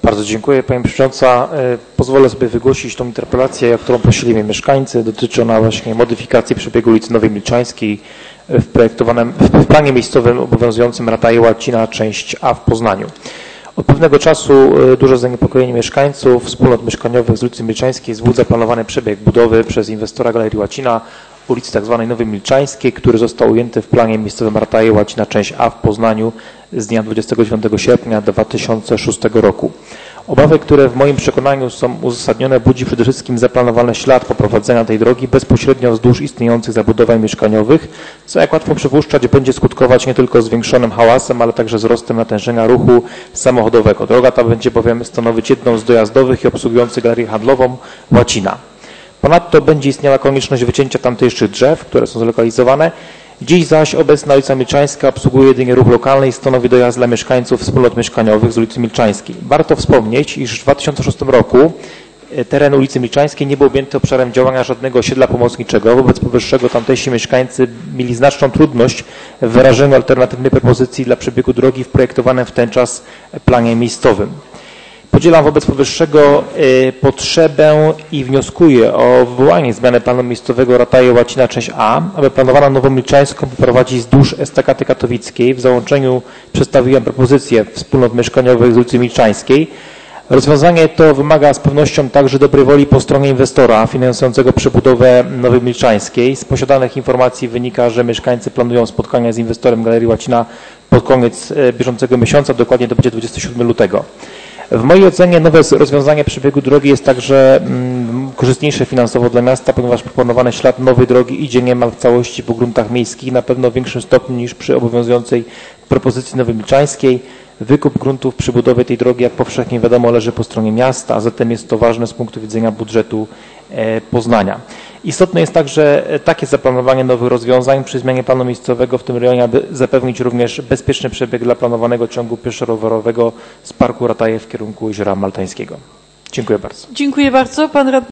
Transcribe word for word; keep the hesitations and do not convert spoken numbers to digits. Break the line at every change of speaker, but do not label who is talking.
Bardzo dziękuję Pani Przewodnicząca. Pozwolę sobie wygłosić tą interpelację, o którą prosili mnie mieszkańcy. Dotyczy ona właśnie modyfikacji przebiegu ulicy Nowej Milczańskiej w projektowanym, w planie miejscowym obowiązującym Rataje Łacina, część A w Poznaniu. Od pewnego czasu duże zaniepokojenie mieszkańców wspólnot mieszkaniowych z ulicy Milczańskiej wzbudza planowany przebieg budowy przez inwestora Galerii Łacina ulicy tzw. Nowej Milczańskiej, który został ujęty w planie miejscowym Rataje Łacina, część A w Poznaniu z dnia dwudziestego dziewiątego sierpnia dwa tysiące szóstego roku. Obawy, które w moim przekonaniu są uzasadnione, budzi przede wszystkim zaplanowany ślad poprowadzenia tej drogi bezpośrednio wzdłuż istniejących zabudowań mieszkaniowych, co jak łatwo przypuszczać będzie skutkować nie tylko zwiększonym hałasem, ale także wzrostem natężenia ruchu samochodowego. Droga ta będzie bowiem stanowić jedną z dojazdowych i obsługujących galerię handlową Łacina. Ponadto będzie istniała konieczność wycięcia tamtejszych drzew, które są zlokalizowane. Dziś zaś obecna ulica Milczańska obsługuje jedynie ruch lokalny i stanowi dojazd dla mieszkańców wspólnot mieszkaniowych z ulicy Milczańskiej. Warto wspomnieć, iż w dwa tysiące szóstym roku teren ulicy Milczańskiej nie był objęty obszarem działania żadnego osiedla pomocniczego. Wobec powyższego tamtejsi mieszkańcy mieli znaczną trudność w wyrażeniu alternatywnej propozycji dla przebiegu drogi w projektowanym w ten czas planie miejscowym. Podzielam wobec powyższego y, potrzebę i wnioskuję o wywołanie zmiany planu miejscowego Rataje Łacina, część A, aby planowaną Nową Milczańską poprowadzić wzdłuż Estakaty Katowickiej. W załączeniu przedstawiłem propozycję wspólnot mieszkaniowych z ulicy Milczańskiej. Rozwiązanie to wymaga z pewnością także dobrej woli po stronie inwestora finansującego przebudowę Nowej Milczańskiej. Z posiadanych informacji wynika, że mieszkańcy planują spotkania z inwestorem Galerii Łacina pod koniec bieżącego miesiąca, dokładnie to będzie dwudziestego siódmego lutego. W mojej ocenie nowe rozwiązanie przebiegu drogi jest także mm, korzystniejsze finansowo dla miasta, ponieważ proponowany ślad nowej drogi idzie niemal w całości po gruntach miejskich, na pewno w większym stopniu niż przy obowiązującej propozycji Nowej Milczańskiej. Wykup gruntów przy budowie tej drogi, jak powszechnie wiadomo, leży po stronie miasta, a zatem jest to ważne z punktu widzenia budżetu e, Poznania. Istotne jest także takie zaplanowanie nowych rozwiązań przy zmianie planu miejscowego w tym rejonie, aby zapewnić również bezpieczny przebieg dla planowanego ciągu pieszo-rowerowego z Parku Rataje w kierunku Jeziora Maltańskiego. Dziękuję bardzo.
Dziękuję bardzo. Pan radny